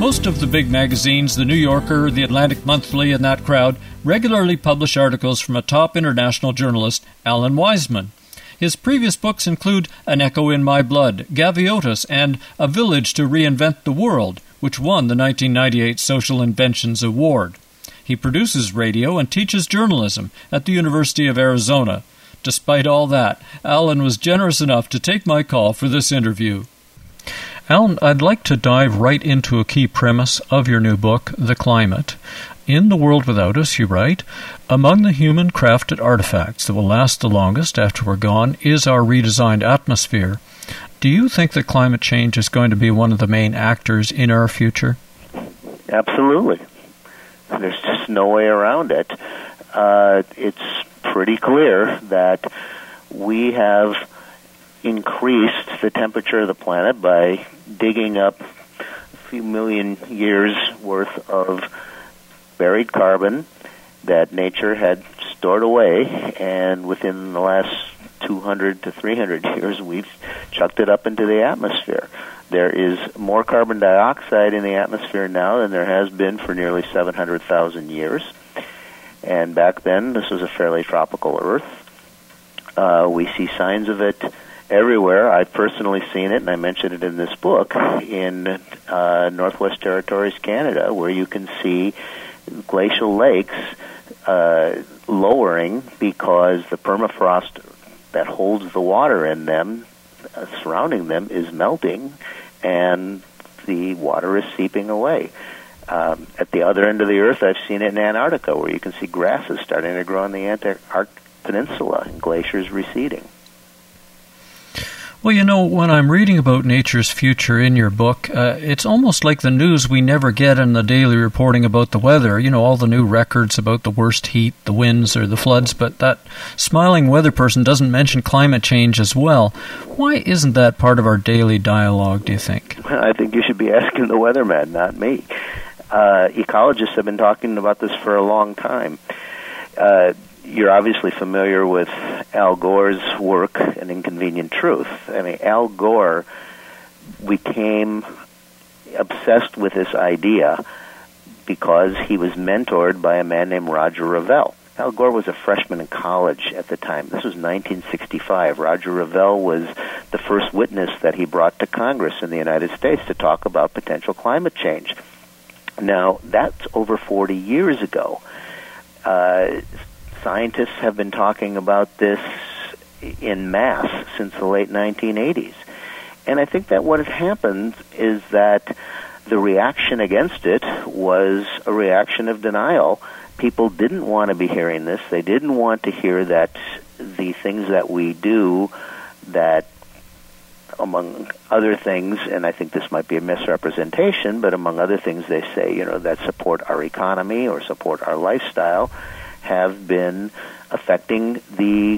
Most of the big magazines, The New Yorker, The Atlantic Monthly, and that crowd, regularly publish articles from a top international journalist, Alan Weisman. His previous books include An Echo in My Blood, Gaviotus, and A Village to Reinvent the World, which won the 1998 Social Inventions Award. He produces radio and teaches journalism at the University of Arizona. Despite all that, Alan was generous enough to take my call for this interview. Alan, I'd like to dive right into a key premise of your new book, The Climate. In the world without us, you write, among the human-crafted artifacts that will last the longest after we're gone is our redesigned atmosphere. Do you think that climate change is going to be one of the main actors in our future? Absolutely. There's just no way around it. It's pretty clear that we have increased the temperature of the planet by digging up a few million years worth of buried carbon that nature had stored away, and within the last 200 to 300 years, we've chucked it up into the atmosphere. There is more carbon dioxide in the atmosphere now than there has been for nearly 700,000 years. And back then, this was a fairly tropical Earth. We see signs of it everywhere. I've personally seen it, and I mentioned it in this book, in Northwest Territories, Canada, where you can see glacial lakes lowering because the permafrost that holds the water in them, surrounding them, is melting, and the water is seeping away. At the other end of the Earth, I've seen it in Antarctica, where you can see grasses starting to grow on the Antarctic Peninsula and glaciers receding. Well, you know, when I'm reading about nature's future in your book, it's almost like the news we never get in the daily reporting about the weather. You know, all the new records about the worst heat, the winds, or the floods, but that smiling weather person doesn't mention climate change as well. Why isn't that part of our daily dialogue, do you think? I think you should be asking the weatherman, not me. Ecologists have been talking about this for a long time. You're obviously familiar with Al Gore's work, An Inconvenient Truth. I mean, Al Gore became obsessed with this idea because he was mentored by a man named Roger Revelle. Al Gore was a freshman in college at the time. This was 1965. Roger Revelle was the first witness that he brought to Congress in the United States to talk about potential climate change. Now, that's over 40 years ago. Scientists have been talking about this in mass since the late 1980s. And I think that what has happened is that the reaction against it was a reaction of denial. People didn't want to be hearing this. They didn't want to hear that the things that we do, that among other things, and I think this might be a misrepresentation, but among other things they say, you know, that support our economy or support our lifestyle, have been affecting the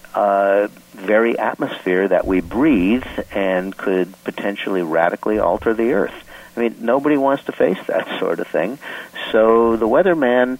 very atmosphere that we breathe and could potentially radically alter the Earth. I mean, nobody wants to face that sort of thing. So the weatherman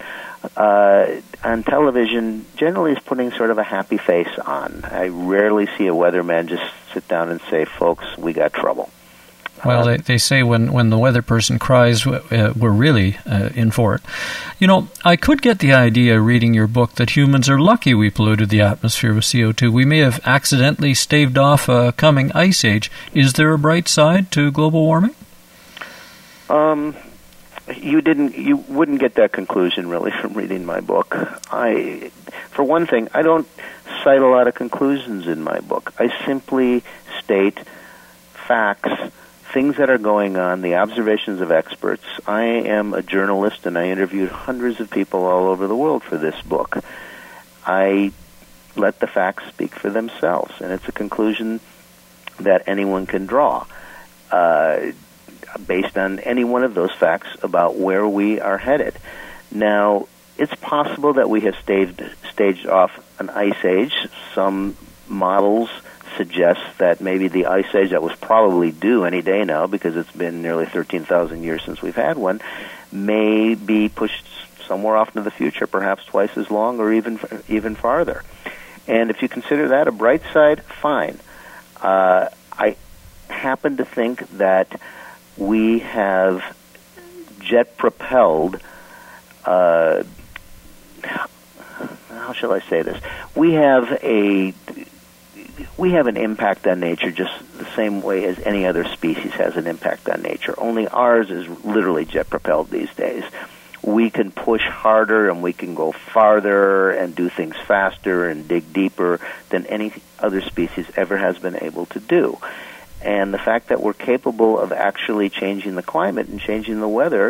on television generally is putting sort of a happy face on. I rarely see a weatherman just sit down and say, folks, we got trouble. Well, they say when the weather person cries, we're really in for it. You know, I could get the idea reading your book that humans are lucky we polluted the atmosphere with CO2. We may have accidentally staved off a coming ice age. Is there a bright side to global warming? You wouldn't get that conclusion really from reading my book. For one thing, I don't cite a lot of conclusions in my book. I simply state facts, things that are going on, the observations of experts. I am a journalist, and I interviewed hundreds of people all over the world for this book. I let the facts speak for themselves, and it's a conclusion that anyone can draw based on any one of those facts about where we are headed. Now, it's possible that we have staged off an ice age. Some models suggest that maybe the ice age that was probably due any day now, because it's been nearly 13,000 years since we've had one, may be pushed somewhere off into the future, perhaps twice as long or even farther. And if you consider that a bright side, fine. I happen to think that we have jet-propelled, how shall I say this? We have an impact on nature just the same way as any other species has an impact on nature. Only ours is literally jet-propelled these days. We can push harder and we can go farther and do things faster and dig deeper than any other species ever has been able to do. And the fact that we're capable of actually changing the climate and changing the weather,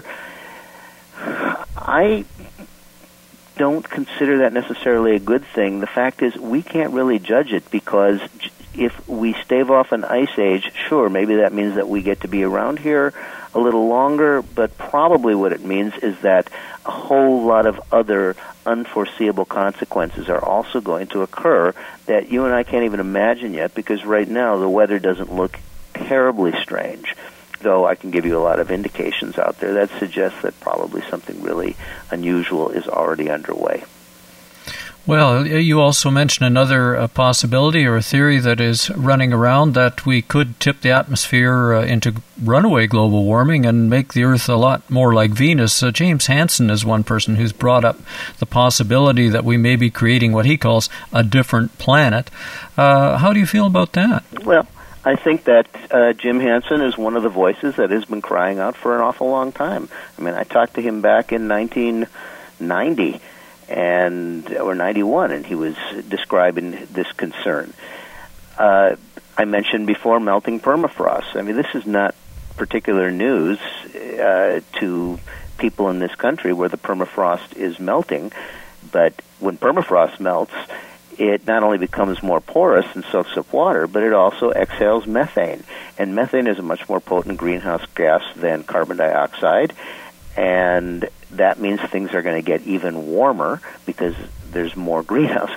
I don't consider that necessarily a good thing. The fact is we can't really judge it, because if we stave off an ice age, sure, maybe that means that we get to be around here a little longer, but probably what it means is that a whole lot of other unforeseeable consequences are also going to occur that you and I can't even imagine yet, because right now the weather doesn't look terribly strange, though I can give you a lot of indications out there that suggest that probably something really unusual is already underway. Well, you also mentioned another possibility or a theory that is running around, that we could tip the atmosphere into runaway global warming and make the Earth a lot more like Venus. James Hansen is one person who's brought up the possibility that we may be creating what he calls a different planet. How do you feel about that? Well, I think that Jim Hansen is one of the voices that has been crying out for an awful long time. I mean, I talked to him back in 1990. Or 91, and he was describing this concern. I mentioned before melting permafrost. I mean, this is not particular news to people in this country where the permafrost is melting, but when permafrost melts, it not only becomes more porous and soaks up water, but it also exhales methane. And methane is a much more potent greenhouse gas than carbon dioxide, and that means things are going to get even warmer because there's more greenhouse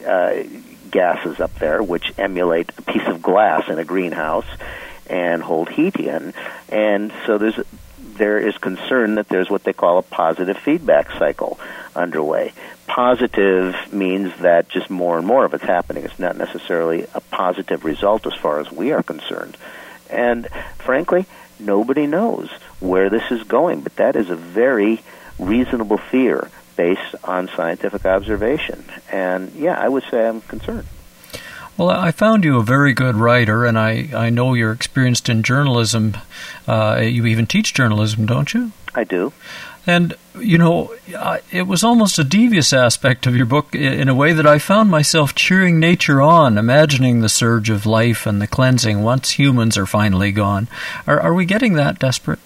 gases up there, which emulate a piece of glass in a greenhouse and hold heat in. And so there is concern that there's what they call a positive feedback cycle underway. Positive means that just more and more of it's happening. It's not necessarily a positive result as far as we are concerned. And frankly, nobody knows where this is going, but that is a very reasonable fear based on scientific observation. And yeah, I would say I'm concerned. Well, I found you a very good writer, and I know you're experienced in journalism. You even teach journalism, don't you? I do. And, you know, it was almost a devious aspect of your book in a way that I found myself cheering nature on, imagining the surge of life and the cleansing once humans are finally gone. Are we getting that desperate?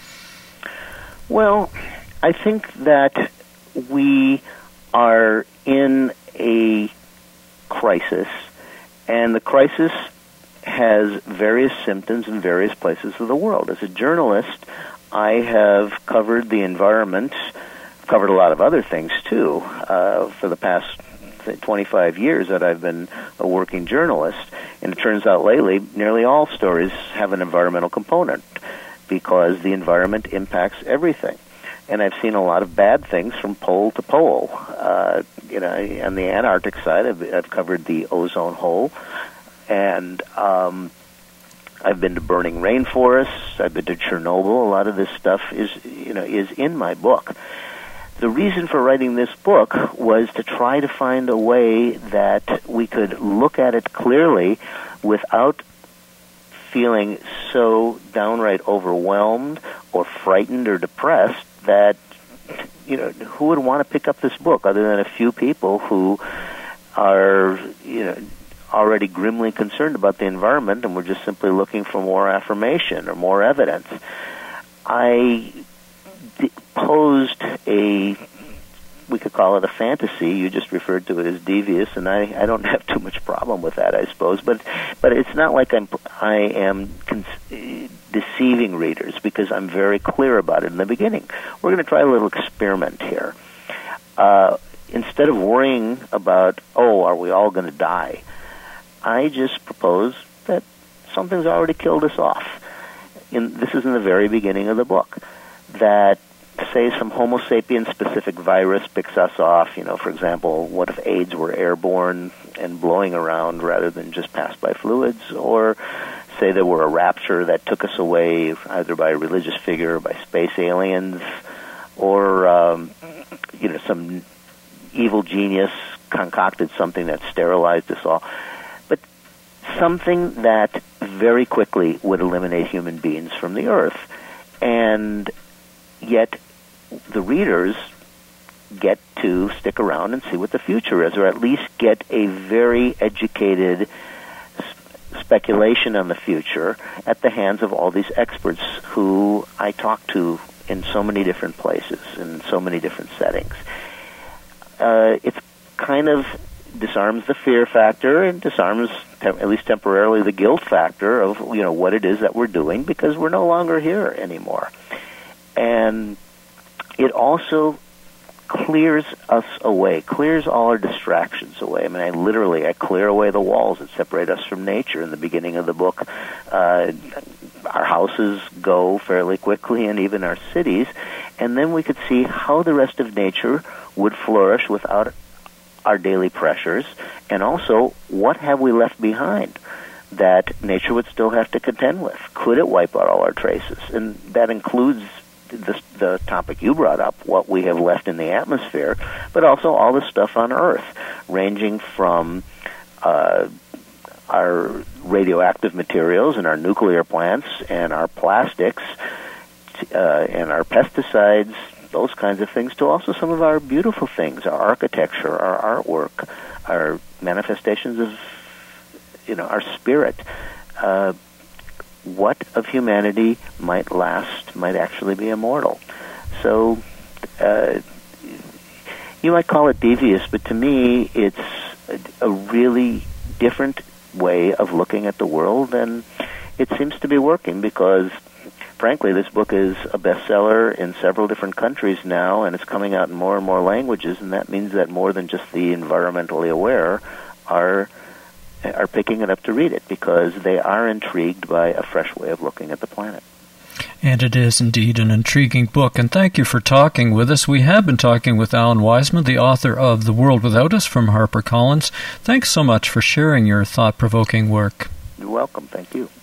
Well, I think that we are in a crisis, and the crisis has various symptoms in various places of the world. As a journalist, I have covered the environment, covered a lot of other things too, for the past 25 years that I've been a working journalist. And it turns out lately, nearly all stories have an environmental component because the environment impacts everything. And I've seen a lot of bad things from pole to pole. On the Antarctic side, I've covered the ozone hole, and I've been to burning rainforests. I've been to Chernobyl. A lot of this stuff is in my book. The reason for writing this book was to try to find a way that we could look at it clearly without feeling so downright overwhelmed or frightened or depressed that, who would want to pick up this book other than a few people who are, already grimly concerned about the environment and we're just simply looking for more affirmation or more evidence. I posed we could call it a fantasy. You just referred to it as devious, and I don't have too much problem with that, I suppose. But it's not like I am deceiving readers, because I'm very clear about it in the beginning. We're going to try a little experiment here. Instead of worrying about, are we all going to die, I just propose that something's already killed us off. This is in the very beginning of the book, that say some Homo sapiens-specific virus picks us off. For example, what if AIDS were airborne and blowing around rather than just passed by fluids? Or say there were a rapture that took us away either by a religious figure or by space aliens, or some evil genius concocted something that sterilized us all. But something that very quickly would eliminate human beings from the earth. And yet the readers get to stick around and see what the future is, or at least get a very educated speculation on the future at the hands of all these experts who I talk to in so many different places, in so many different settings. It's kind of disarms the fear factor and disarms, at least temporarily, the guilt factor of what it is that we're doing, because we're no longer here anymore. And it also clears us away, clears all our distractions away. I mean, I clear away the walls that separate us from nature. In the beginning of the book, our houses go fairly quickly, and even our cities, and then we could see how the rest of nature would flourish without our daily pressures, and also what have we left behind that nature would still have to contend with. Could it wipe out all our traces? And that includes the topic you brought up, what we have left in the atmosphere, but also all the stuff on Earth, ranging from our radioactive materials and our nuclear plants and our plastics and our pesticides, those kinds of things, to also some of our beautiful things, our architecture, our artwork, our manifestations of our spirit. What of humanity might last, might actually be immortal. So you might call it devious, but to me it's a really different way of looking at the world, and it seems to be working because, frankly, this book is a bestseller in several different countries now, and it's coming out in more and more languages, and that means that more than just the environmentally aware are picking it up to read it, because they are intrigued by a fresh way of looking at the planet. And it is indeed an intriguing book, and thank you for talking with us. We have been talking with Alan Weisman, the author of The World Without Us from HarperCollins. Thanks so much for sharing your thought-provoking work. You're welcome. Thank you.